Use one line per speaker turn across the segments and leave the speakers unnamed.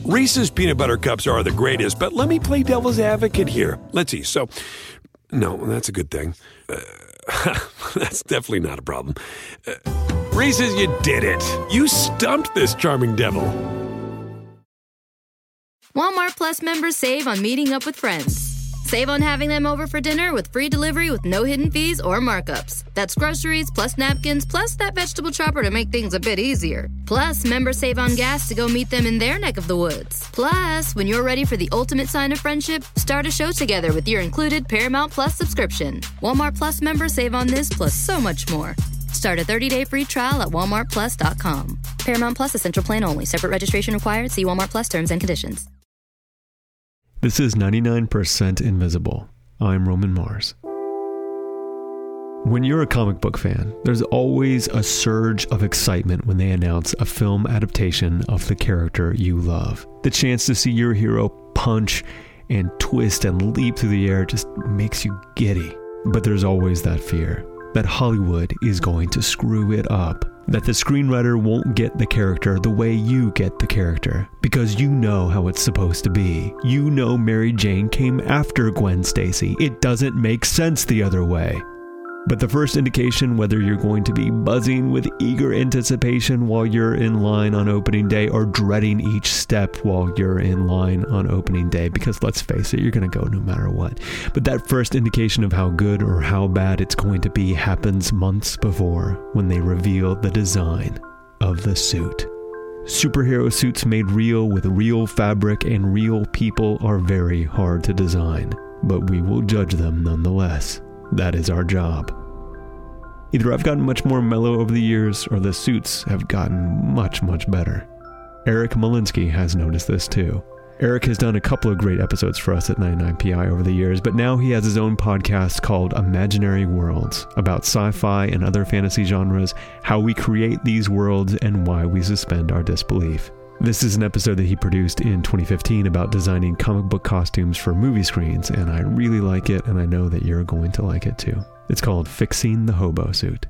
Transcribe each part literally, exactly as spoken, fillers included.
Reese's Peanut Butter Cups are the greatest, but let me play devil's advocate here. Let's see. So, no, that's a good thing. Uh, that's definitely not a problem. Uh, Reese's, you did it. You stumped this charming devil.
Walmart Plus members save on meeting up with friends. Save on having them over for dinner with free delivery with no hidden fees or markups. That's groceries, plus napkins, plus that vegetable chopper to make things a bit easier. Plus, members save on gas to go meet them in their neck of the woods. Plus, when you're ready for the ultimate sign of friendship, start a show together with your included Paramount Plus subscription. Walmart Plus members save on this plus so much more. Start a thirty-day free trial at walmart plus dot com. Paramount Plus Essential Plan only. Separate registration required. See Walmart Plus terms and conditions.
This is ninety-nine percent Invisible. I'm Roman Mars. When you're a comic book fan, there's always a surge of excitement when they announce a film adaptation of the character you love. The chance to see your hero punch and twist and leap through the air just makes you giddy. But there's always that fear that Hollywood is going to screw it up. That the screenwriter won't get the character the way you get the character, because you know how it's supposed to be. You know Mary Jane came after Gwen Stacy. It doesn't make sense the other way. But the first indication whether you're going to be buzzing with eager anticipation while you're in line on opening day, or dreading each step while you're in line on opening day, because let's face it, you're going to go no matter what. But that first indication of how good or how bad it's going to be happens months before, when they reveal the design of the suit. Superhero suits made real with real fabric and real people are very hard to design, but we will judge them nonetheless. That is our job. Either I've gotten much more mellow over the years, or the suits have gotten much, much better. Eric Molinsky has noticed this too. Eric has done a couple of great episodes for us at ninety-nine P I over the years, but now he has his own podcast called Imaginary Worlds, about sci-fi and other fantasy genres, how we create these worlds, and why we suspend our disbelief. This is an episode that he produced in twenty fifteen about designing comic book costumes for movie screens, and I really like it, and I know that you're going to like it too. It's called Fixing the Hobo Suit.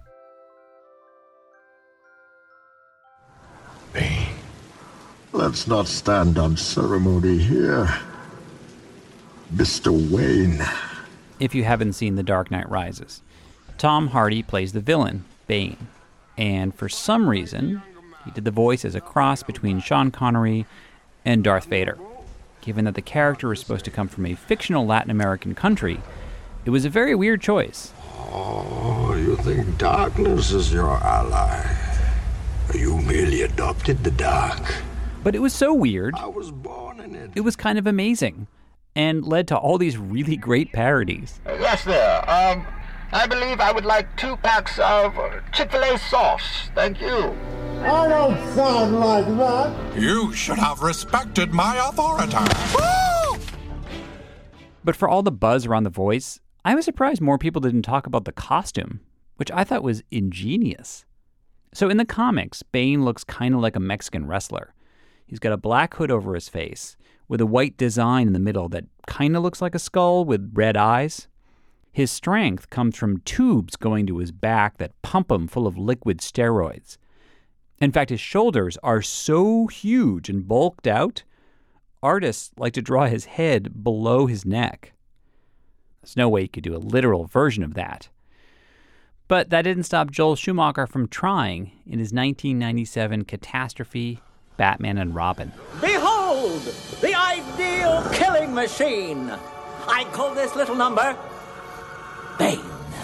Bane, let's not stand on ceremony here. Mister Wayne.
If you haven't seen The Dark Knight Rises, Tom Hardy plays the villain, Bane, and for some reason, he did the voice as a cross between Sean Connery and Darth Vader. Given that the character is supposed to come from a fictional Latin American country, it was a very weird choice.
Oh, you think darkness is your ally? You merely adopted the dark.
But it was so weird.
I was born in it.
It was kind of amazing, and led to all these really great parodies.
Uh, yes, there. Um, I believe I would like two packs of Chick-fil-A sauce. Thank you.
I don't sound like that.
You should have respected my authority.
Woo! But for all the buzz around the voice, I was surprised more people didn't talk about the costume, which I thought was ingenious. So in the comics, Bane looks kind of like a Mexican wrestler. He's got a black hood over his face, with a white design in the middle that kind of looks like a skull with red eyes. His strength comes from tubes going to his back that pump him full of liquid steroids. In fact, his shoulders are so huge and bulked out, artists like to draw his head below his neck. There's no way you could do a literal version of that. But that didn't stop Joel Schumacher from trying in his nineteen ninety-seven catastrophe, Batman and Robin.
Behold, the ideal killing machine. I call this little number Bane.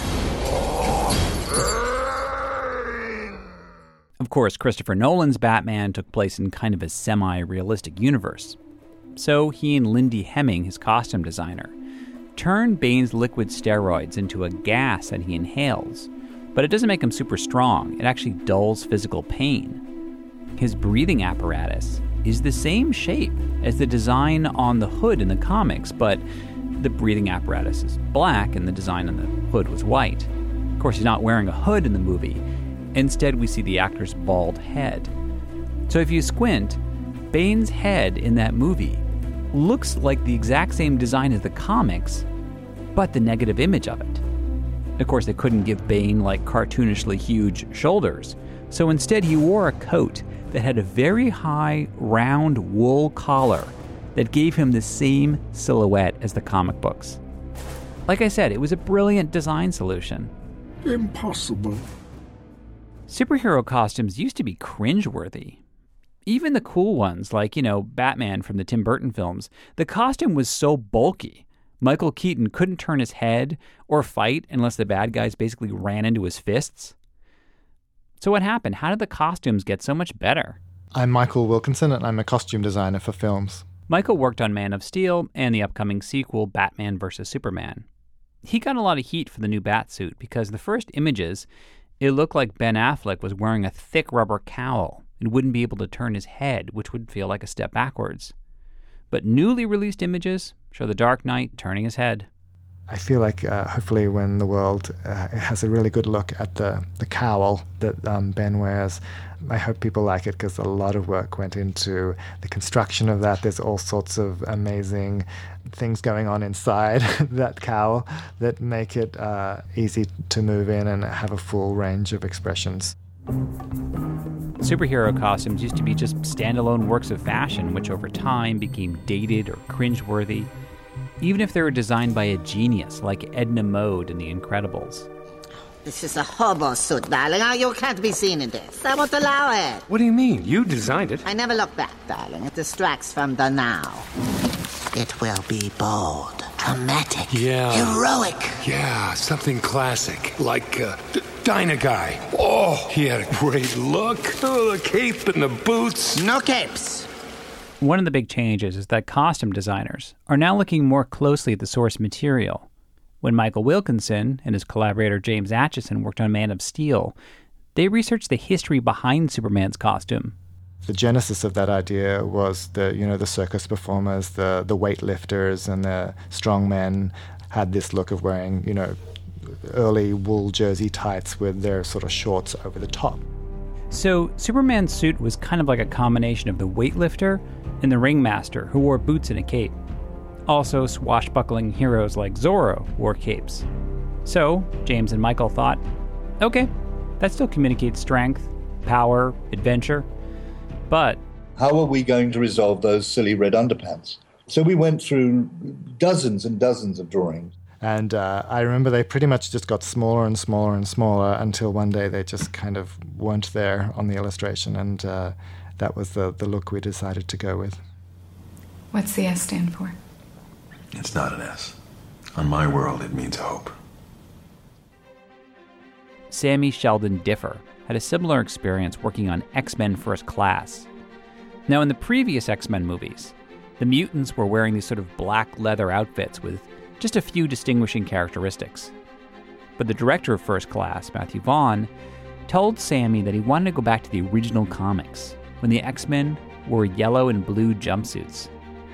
Of course, Christopher Nolan's Batman took place in kind of a semi-realistic universe. So he and Lindy Hemming, his costume designer, turned Bane's liquid steroids into a gas that he inhales, but it doesn't make him super strong. It actually dulls physical pain. His breathing apparatus is the same shape as the design on the hood in the comics, but the breathing apparatus is black and the design on the hood was white. Of course, he's not wearing a hood in the movie. Instead, we see the actor's bald head. So if you squint, Bane's head in that movie looks like the exact same design as the comics, but the negative image of it. Of course, they couldn't give Bane like cartoonishly huge shoulders, so instead he wore a coat that had a very high, round wool collar that gave him the same silhouette as the comic books. Like I said, it was a brilliant design solution.
Impossible.
Superhero costumes used to be cringeworthy. Even the cool ones, like, you know, Batman from the Tim Burton films, the costume was so bulky. Michael Keaton couldn't turn his head or fight unless the bad guys basically ran into his fists. So what happened? How did the costumes get so much better?
I'm Michael Wilkinson, and I'm a costume designer for films.
Michael worked on Man of Steel and the upcoming sequel, Batman versus Superman. He got a lot of heat for the new Batsuit because the first images, it looked like Ben Affleck was wearing a thick rubber cowl and wouldn't be able to turn his head, which would feel like a step backwards. But newly released images show the Dark Knight turning his head.
I feel like uh, hopefully when the world uh, has a really good look at the, the cowl that um, Ben wears, I hope people like it because a lot of work went into the construction of that. There's all sorts of amazing things going on inside that cowl that make it uh, easy to move in and have a full range of expressions.
Superhero costumes used to be just standalone works of fashion, which over time became dated or cringeworthy, even if they were designed by a genius like Edna Mode in The Incredibles.
This is a hobo suit, darling. Oh, you can't be seen in this. I won't allow it.
What do you mean? You designed it.
I never look back, darling. It distracts from the now. It will be bold, dramatic,
yeah.
heroic.
Yeah, something classic, like uh, D- Dyna Guy. Oh, he had a great look. Oh, the cape and the boots.
No capes.
One of the big changes is that costume designers are now looking more closely at the source material. When Michael Wilkinson and his collaborator James Acheson worked on Man of Steel, they researched the history behind Superman's costume.
The genesis of that idea was the, you know, the circus performers, the the weightlifters and the strongmen had this look of wearing, you know, early wool jersey tights with their sort of shorts over the top.
So Superman's suit was kind of like a combination of the weightlifter and the ringmaster who wore boots and a cape. Also, swashbuckling heroes like Zorro wore capes. So James and Michael thought, okay, that still communicates strength, power, adventure, but
how are we going to resolve those silly red underpants? So we went through dozens and dozens of drawings.
And uh, I remember they pretty much just got smaller and smaller and smaller until one day they just kind of weren't there on the illustration, and uh, that was the, the look we decided to go with.
What's the S stand for?
It's not an S. On my world, it means hope.
Sammy Sheldon Differ had a similar experience working on X-Men First Class. Now, in the previous X-Men movies, the mutants were wearing these sort of black leather outfits with just a few distinguishing characteristics. But the director of First Class, Matthew Vaughn, told Sammy that he wanted to go back to the original comics when the X-Men wore yellow and blue jumpsuits.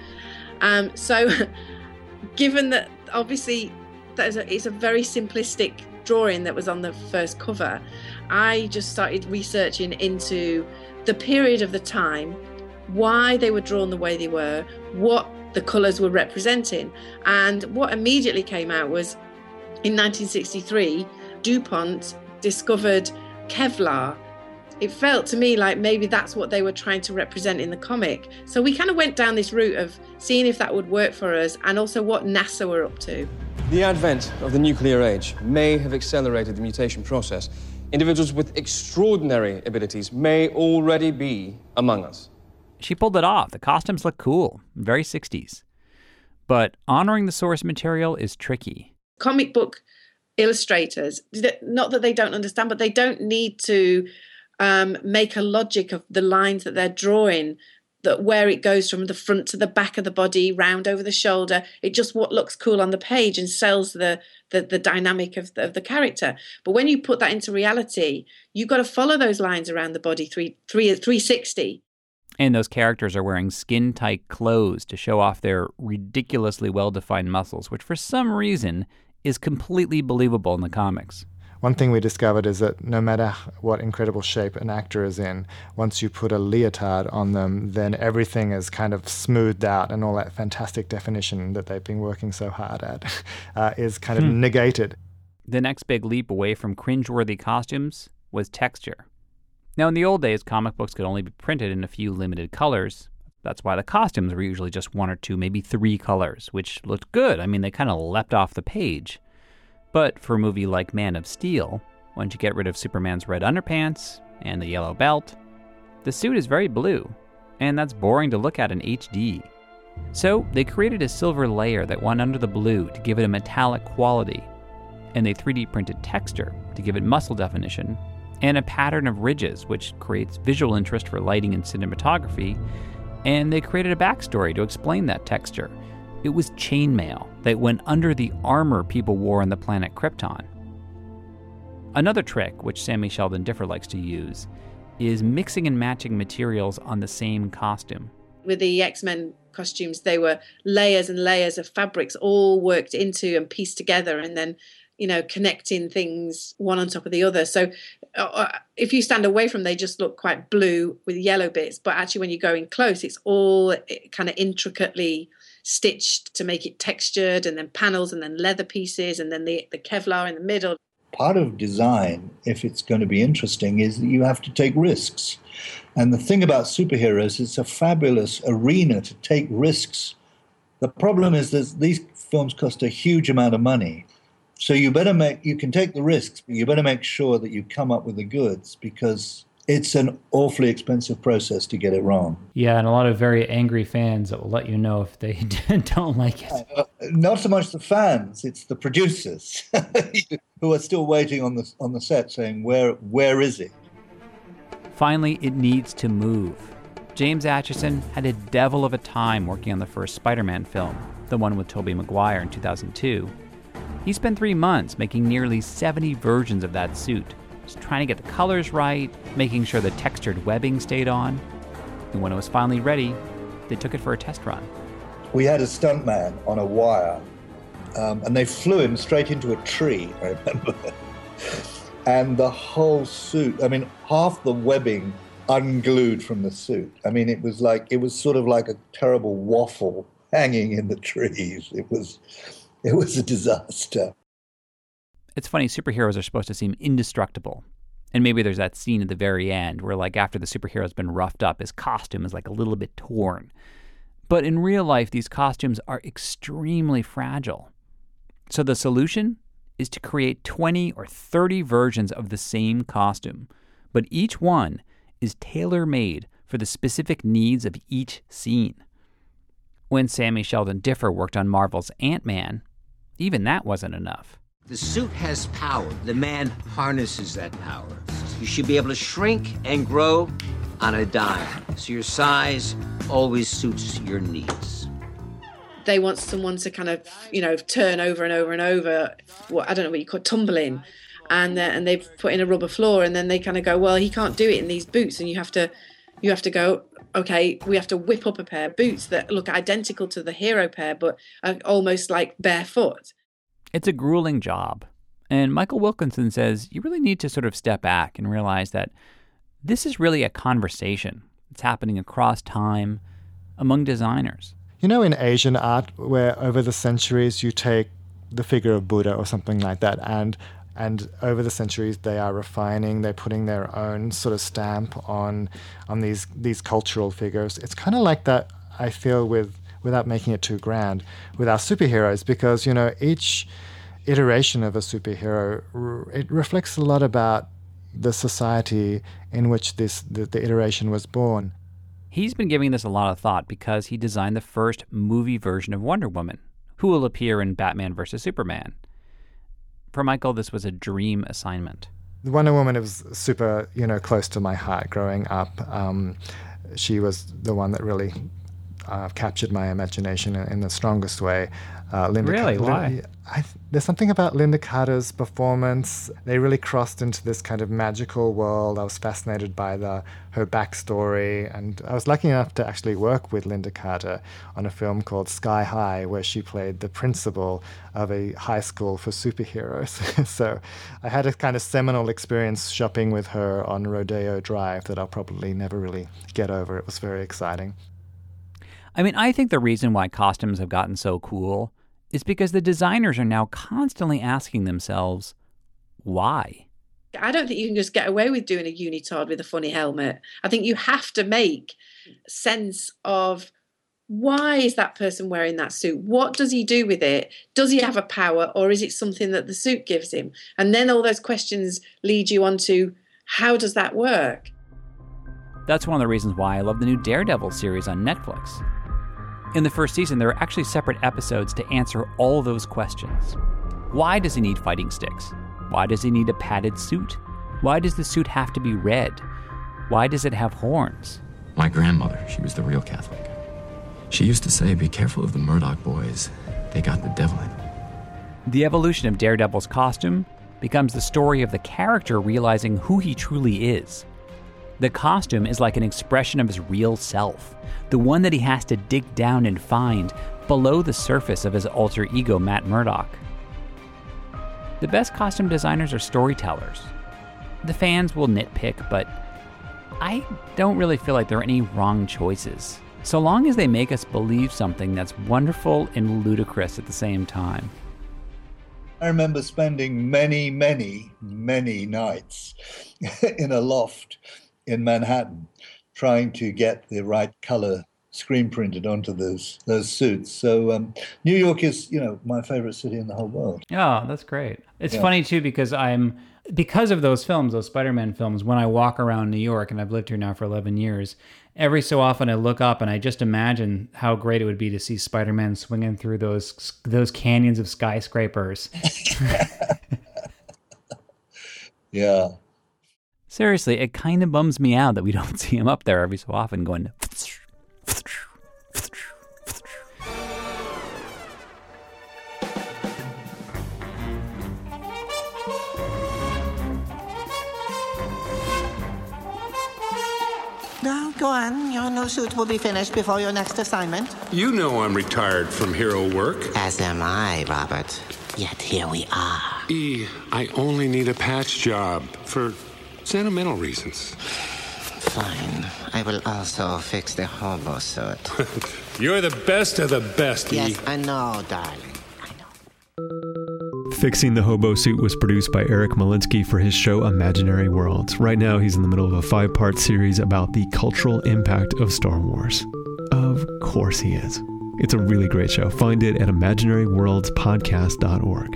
Um, so, given that obviously that is a, it's a very simplistic drawing that was on the first cover, I just started researching into the period of the time, why they were drawn the way they were, what the colours were representing. And what immediately came out was, in nineteen sixty-three, DuPont discovered Kevlar. It felt to me like maybe that's what they were trying to represent in the comic. So we kind of went down this route of seeing if that would work for us, and also what NASA were up to.
The advent of the nuclear age may have accelerated the mutation process. Individuals with extraordinary abilities may already be among us.
She pulled it off. The costumes look cool, very sixties. But honoring the source material is tricky.
Comic book illustrators, not that they don't understand, but they don't need to um, make a logic of the lines that they're drawing, that where it goes from the front to the back of the body, round over the shoulder. It just what looks cool on the page and sells the the, the dynamic of the, of the character. But when you put that into reality, you've got to follow those lines around the body three, three, three sixty.
And those characters are wearing skin-tight clothes to show off their ridiculously well-defined muscles, which for some reason is completely believable in the comics.
One thing we discovered is that no matter what incredible shape an actor is in, once you put a leotard on them, then everything is kind of smoothed out, and all that fantastic definition that they've been working so hard at uh, is kind of hmm. negated.
The next big leap away from cringeworthy costumes was texture. Now, in the old days, comic books could only be printed in a few limited colors. That's why the costumes were usually just one or two, maybe three colors, which looked good. I mean, they kind of leapt off the page. But for a movie like Man of Steel, once you get rid of Superman's red underpants and the yellow belt, the suit is very blue, and that's boring to look at in H D. So they created a silver layer that went under the blue to give it a metallic quality, and they three D printed texture to give it muscle definition, and a pattern of ridges which creates visual interest for lighting and cinematography, and they created a backstory to explain that texture. It was chainmail that went under the armor people wore on the planet Krypton. Another trick, which Sammy Sheldon Differ likes to use, is mixing and matching materials on the same costume.
With the X-Men costumes, they were layers and layers of fabrics all worked into and pieced together, and then, you know, connecting things one on top of the other. So uh, if you stand away from them, they just look quite blue with yellow bits. But actually, when you go in close, it's all kind of intricately stitched to make it textured, and then panels, and then leather pieces, and then the, the Kevlar in the middle.
Part of design, if it's going to be interesting, is that you have to take risks. And the thing about superheroes, it's a fabulous arena to take risks. The problem is that these films cost a huge amount of money. So you better make, you can take the risks, but you better make sure that you come up with the goods, because it's an awfully expensive process to get it wrong.
Yeah, and a lot of very angry fans that will let you know if they don't like it.
Uh, not so much the fans, it's the producers who are still waiting on the on the set saying, where where is it?
Finally, it needs to move. James Acheson had a devil of a time working on the first Spider-Man film, the one with Tobey Maguire in two thousand two. He spent three months making nearly seventy versions of that suit, just trying to get the colors right, making sure the textured webbing stayed on. And when it was finally ready, they took it for a test run.
We had a stuntman on a wire, um, and they flew him straight into a tree, I remember. And the whole suit, I mean, half the webbing unglued from the suit. I mean, it was like, it was sort of like a terrible waffle hanging in the trees. It was, it was a disaster.
It's funny, superheroes are supposed to seem indestructible. And maybe there's that scene at the very end where, like, after the superhero's been roughed up, his costume is, like, a little bit torn. But in real life, these costumes are extremely fragile. So the solution is to create twenty or thirty versions of the same costume, but each one is tailor-made for the specific needs of each scene. When Sammy Sheldon Differ worked on Marvel's Ant-Man, even that wasn't enough.
The suit has power. The man harnesses that power. You should be able to shrink and grow on a dime, so your size always suits your needs.
They want someone to kind of, you know, turn over and over and over. What I don't know what you call tumbling, and uh, and they put in a rubber floor, and then they kind of go, well, he can't do it in these boots, and you have to, you have to go. Okay, we have to whip up a pair of boots that look identical to the hero pair, but are almost like barefoot.
It's a grueling job. And Michael Wilkinson says you really need to sort of step back and realize that this is really a conversation. It's happening across time among designers.
You know, in Asian art, where over the centuries you take the figure of Buddha or something like that, and and over the centuries they are refining, they're putting their own sort of stamp on on these these cultural figures. It's kind of like that, I feel, with without making it too grand, with our superheroes, because, you know, each iteration of a superhero, it reflects a lot about the society in which this the, the iteration was born.
He's been giving this a lot of thought because he designed the first movie version of Wonder Woman, who will appear in Batman versus Superman. For Michael, this was a dream assignment.
Wonder Woman was super, you know, close to my heart growing up. Um, she was the one that really Uh, captured my imagination in, in the strongest way. Uh, Linda
really?
Car-
Why?
Linda, I, there's something about Linda Carter's performance. They really crossed into this kind of magical world. I was fascinated by the her backstory, and I was lucky enough to actually work with Linda Carter on a film called Sky High, where she played the principal of a high school for superheroes. So I had a kind of seminal experience shopping with her on Rodeo Drive that I'll probably never really get over. It was very exciting.
I mean, I think the reason why costumes have gotten so cool is because the designers are now constantly asking themselves, why?
I don't think you can just get away with doing a unitard with a funny helmet. I think you have to make sense of why is that person wearing that suit? What does he do with it? Does he have a power, or is it something that the suit gives him? And then all those questions lead you on to, how does that work?
That's one of the reasons why I love the new Daredevil series on Netflix. In the first season, there are actually separate episodes to answer all those questions. Why does he need fighting sticks? Why does he need a padded suit? Why does the suit have to be red? Why does it have horns?
My grandmother, she was the real Catholic. She used to say, be careful of the Murdoch boys. They got the devil in them.
The evolution of Daredevil's costume becomes the story of the character realizing who he truly is. The costume is like an expression of his real self, the one that he has to dig down and find below the surface of his alter ego, Matt Murdock. The best costume designers are storytellers. The fans will nitpick, but I don't really feel like there are any wrong choices, so long as they make us believe something that's wonderful and ludicrous at the same time.
I remember spending many, many, many nights in a loft in Manhattan trying to get the right color screen printed onto those those suits. So um, New York is, you know, my favorite city in the whole world.
Oh, that's great. It's
Yeah.
funny too, because I'm, because of those films, those Spider-Man films, when I walk around New York, and I've lived here now for eleven years, every so often I look up and I just imagine how great it would be to see Spider-Man swinging through those those canyons of skyscrapers.
Yeah.
Seriously, it kind of bums me out that we don't see him up there every so often going...
Now, go on. Your new suit will be finished before your next assignment.
You know I'm retired from hero work.
As am I, Robert. Yet here we are.
E, I only need a patch job for sentimental reasons.
Fine. I will also fix the hobo suit.
You're the best of the best, E.
Yes, I know, darling.
Fixing the Hobo Suit was produced by Eric Malinsky for his show Imaginary Worlds. Right now, he's in the middle of a five-part series about the cultural impact of Star Wars. Of course he is. It's a really great show. Find it at imaginary worlds podcast dot org.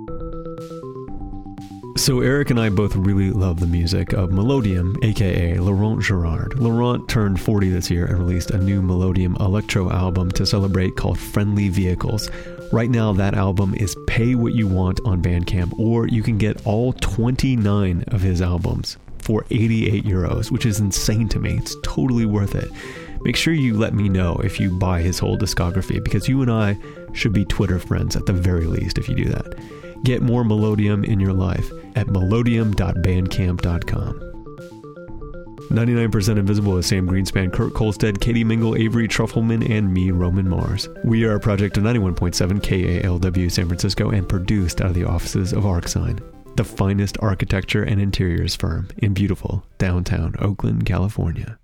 So Eric and I both really love the music of Melodium, aka Laurent Gerard. Laurent turned forty this year and released a new Melodium electro album to celebrate called Friendly Vehicles. Right now, that album is Pay What You Want on Bandcamp, or you can get all twenty-nine of his albums for eighty-eight euros, which is insane to me. It's totally worth it. Make sure you let me know if you buy his whole discography, because you and I should be Twitter friends at the very least if you do that. Get more Melodium in your life at melodium dot bandcamp dot com. ninety-nine percent Invisible is Sam Greenspan, Kurt Kolstad, Katie Mingle, Avery Truffleman, and me, Roman Mars. We are a project of ninety-one point seven K A L W San Francisco and produced out of the offices of ArcSign, the finest architecture and interiors firm in beautiful downtown Oakland, California.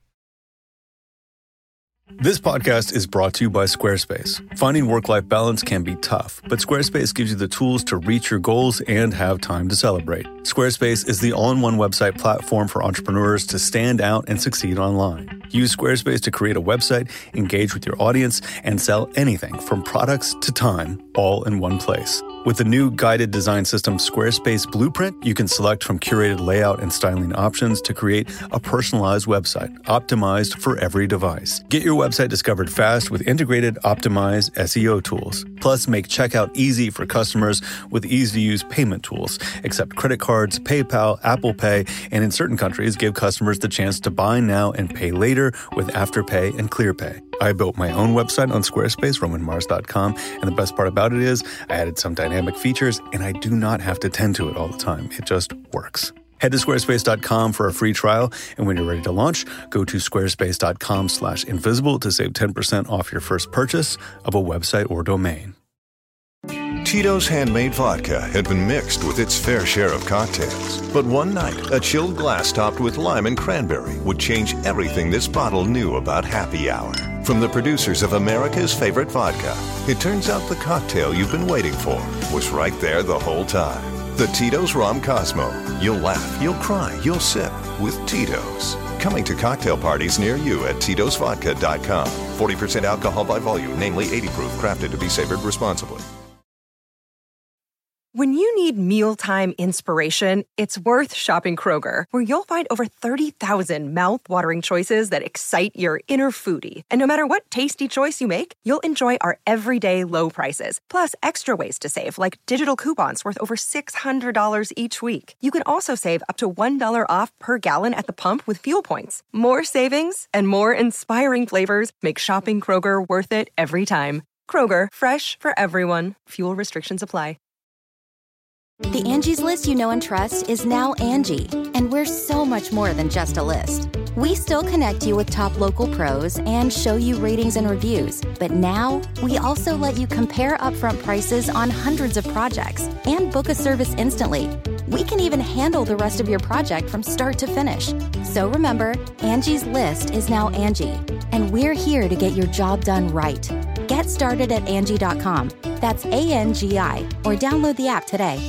This podcast is brought to you by Squarespace. Finding work-life balance can be tough, but Squarespace gives you the tools to reach your goals and have time to celebrate. Squarespace is the all-in-one website platform for entrepreneurs to stand out and succeed online. Use Squarespace to create a website, engage with your audience, and sell anything from products to time, all in one place. With the new guided design system Squarespace Blueprint, you can select from curated layout and styling options to create a personalized website, optimized for every device. Get your website discovered fast with integrated, optimized S E O tools. Plus, make checkout easy for customers with easy-to-use payment tools. Accept credit cards, PayPal, Apple Pay, and in certain countries, give customers the chance to buy now and pay later with Afterpay and ClearPay. I built my own website on Squarespace, roman mars dot com, and the best part about it is I added some dynamic features, and I do not have to tend to it all the time. It just works. Head to squarespace dot com for a free trial, and when you're ready to launch, go to squarespace dot com slash invisible to save ten percent off your first purchase of a website or domain.
Tito's Handmade Vodka had been mixed with its fair share of cocktails. But one night, a chilled glass topped with lime and cranberry would change everything this bottle knew about happy hour. From the producers of America's favorite vodka, it turns out the cocktail you've been waiting for was right there the whole time. The Tito's Rom Cosmo. You'll laugh, you'll cry, you'll sip with Tito's. Coming to cocktail parties near you at Tito's Vodka dot com. forty percent alcohol by volume, namely eighty proof, crafted to be savored responsibly.
When you need mealtime inspiration, it's worth shopping Kroger, where you'll find over thirty thousand mouth-watering choices that excite your inner foodie. And no matter what tasty choice you make, you'll enjoy our everyday low prices, plus extra ways to save, like digital coupons worth over six hundred dollars each week. You can also save up to one dollar off per gallon at the pump with fuel points. More savings and more inspiring flavors make shopping Kroger worth it every time. Kroger, fresh for everyone. Fuel restrictions apply.
The Angie's List you know and trust is now Angie, and we're so much more than just a list. We still connect you with top local pros and show you ratings and reviews, but now we also let you compare upfront prices on hundreds of projects and book a service instantly. We can even handle the rest of your project from start to finish. So remember, Angie's List is now Angie, and we're here to get your job done right. Get started at Angie dot com. That's A N G I, or download the app today.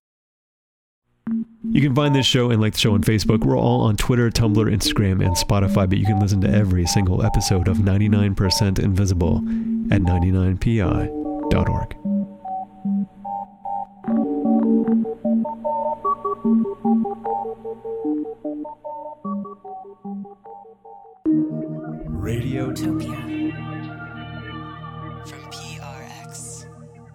You can find this show and like the show on Facebook. We're all on Twitter, Tumblr, Instagram, and Spotify, but you can listen to every single episode of ninety-nine percent Invisible at ninety-nine P I dot org.
Radiotopia from P R X.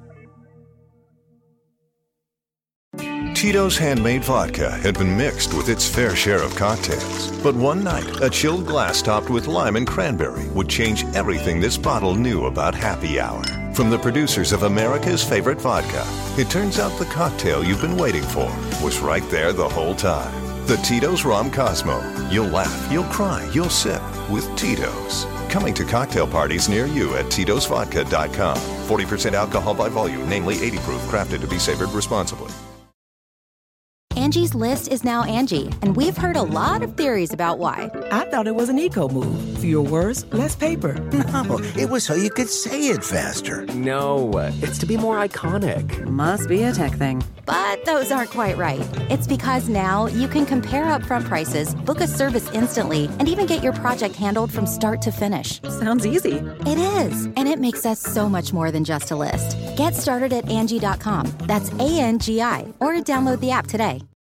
Tito's handmade vodka had been mixed with its fair share of cocktails. But one night, a chilled glass topped with lime and cranberry would change everything this bottle knew about happy hour. From the producers of America's favorite vodka, it turns out the cocktail you've been waiting for was right there the whole time. The Tito's Rom Cosmo. You'll laugh, you'll cry, you'll sip with Tito's. Coming to cocktail parties near you at Tito's Vodka dot com. forty percent alcohol by volume, namely eighty proof, crafted to be savored responsibly.
Angie's List is now Angie, and we've heard a lot of theories about why.
I thought it was an eco move. Fewer words, less paper.
No, it was so you could say it faster.
No, it's to be more iconic.
Must be a tech thing. But those aren't quite right. It's because now you can compare upfront prices, book a service instantly, and even get your project handled from start to finish.
Sounds easy.
It is, and it makes us so much more than just a list. Get started at Angie dot com. That's A N G I, or download the app today.